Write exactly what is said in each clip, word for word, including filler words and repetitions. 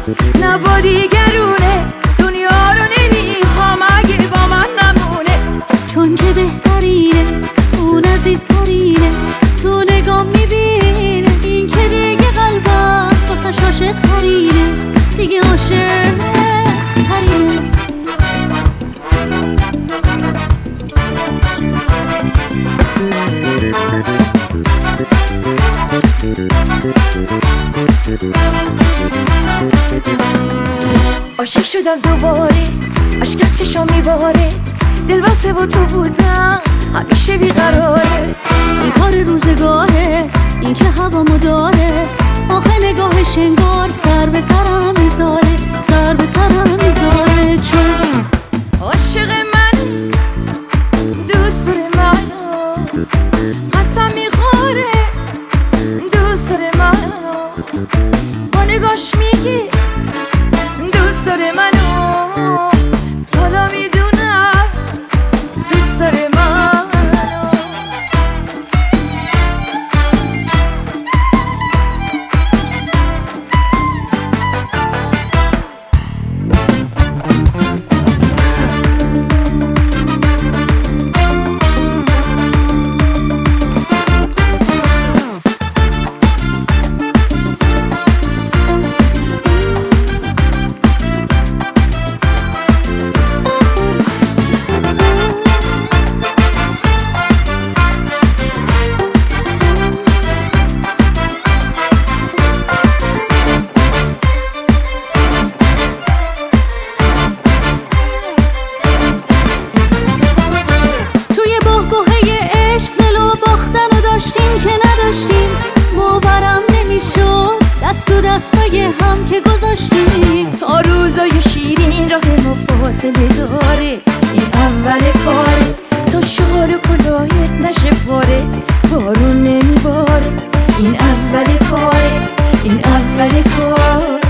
نبا دیگرونه دنیا رو نمیخوام اگه با من نمونه، چون که بهترینه اون عزیزترینه، تو نگاه میبینه این که دیگه قلبم واسه عاشق ترینه، دیگه عاشق ترینه. عاشق شدم دوباره، عشق از چشام میباره، دل واسه با تو بودم همیشه بیقراره، این کار روزگاره این که هوامو داره، آخه نگاهش انگار سر به سرم میذاره، سر به سرم میذاره، چون عاشق من دوست داره منو، قسم میخوره دوست داره منو، با نگاش میگی دوست داره منو، حالا میدونم دوست داره منو. دستای هم که گذاشتیم تا روزای شیرین راه ما فاصله داره، این اول کاره تا شال کلاهت نشه پاره، بارون نمیباره، این اول کاره این اول کار.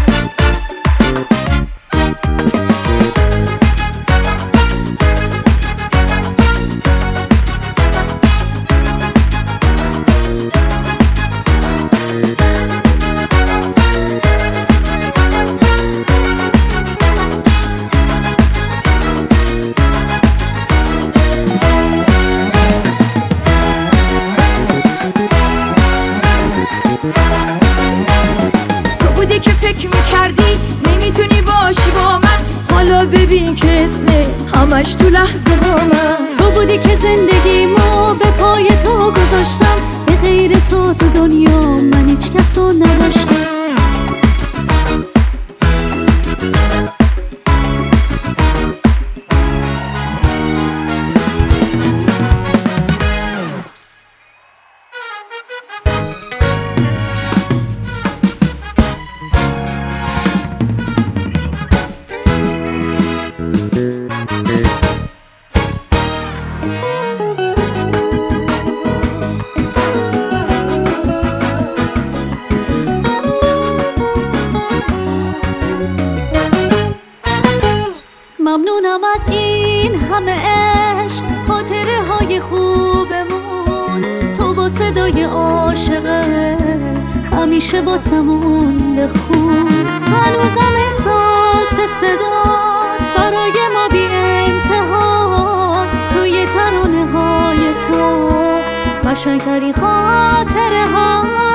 که فکر میکردی نمیتونی باشی با من، حالا ببین که اسمه همش تو لحظه با من، تو بودی که زندگیمو به پای تو گذاشتم، به غیر تو تو دنیا من هیچ کسو نداشتم. ممنونم از این همه عشق، خاطره های خوبمون، تو با صدای عاشقت همیشه واسمون بخون، هنوزم احساس صدات برای ما بی انتهاست، توی ترانه های تو قشنگترین خاطره ها.